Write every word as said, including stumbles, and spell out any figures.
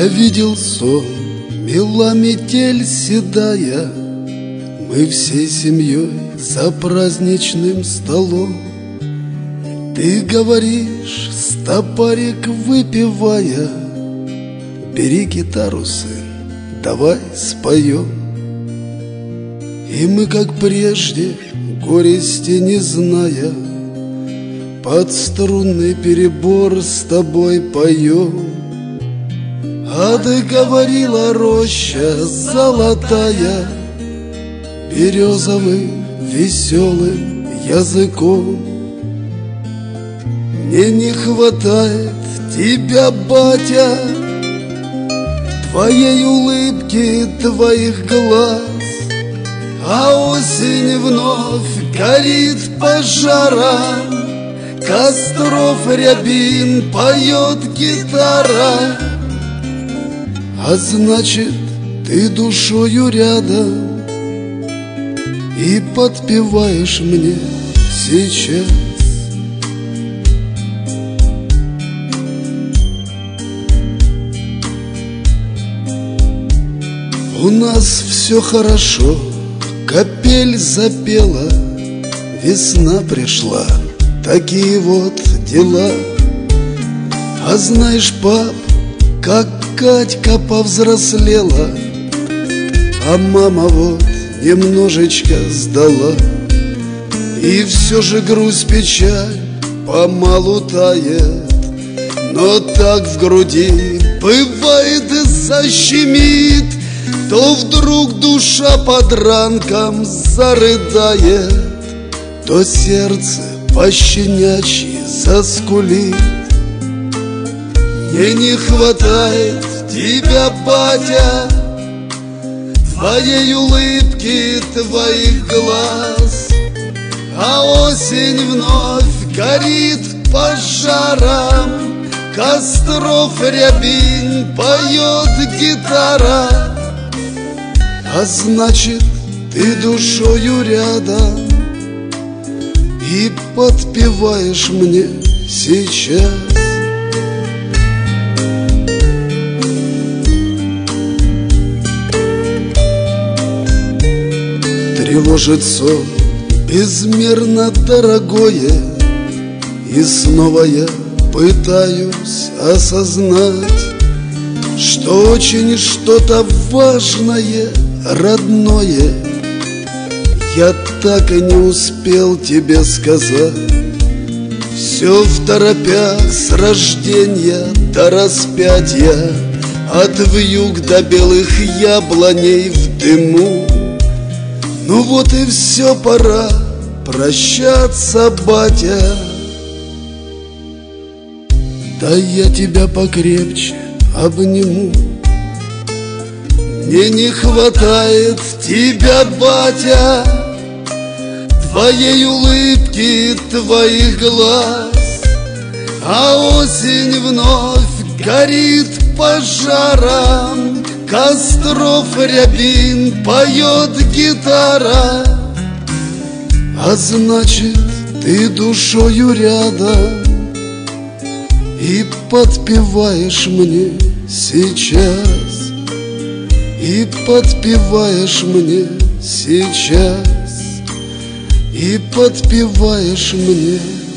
видел сон, мела метель седая, мы всей семьей за праздничным столом. Ты говоришь, стопарик выпивая: бери гитару, сын, давай споем. И мы, как прежде, горести не зная, под струнный перебор с тобой поем. А ты говорила, роща золотая, березовым веселым языком. Мне не хватает тебя, батя, твоей улыбки, твоих глаз, а осень вновь горит пожаром, костров рябин поет гитара. А значит, ты душою рядом и подпеваешь мне сейчас. У нас все хорошо, капель запела, весна пришла, такие вот дела. А знаешь, пап, как Катька повзрослела, а мама вот немножечко сдала. И все же грусть, печаль помалу тает, но так в груди бывает и защемит, то вдруг душа под ранком зарыдает, то сердце пощенячьи заскулит. Мне не хватает тебя, батя, твоей улыбки, твоих глаз, а осень вновь горит пожаром, костров рябин поет гитара. А значит, ты душою рядом и подпеваешь мне сейчас. Тревожит сон безмерно дорогое, и снова я пытаюсь осознать, что очень что-то важное, родное я так и не успел тебе сказать. Все второпях с рождения до распятия, от вьюг до белых яблоней в дыму. Ну вот и все, пора прощаться, батя. Да я тебя покрепче обниму. Мне не хватает тебя, батя, твоей улыбки, твоих глаз, а осень вновь горит пожаром, костров рябин поет гитара. А значит, ты душою рядом и подпеваешь мне сейчас, и подпеваешь мне сейчас, и подпеваешь мне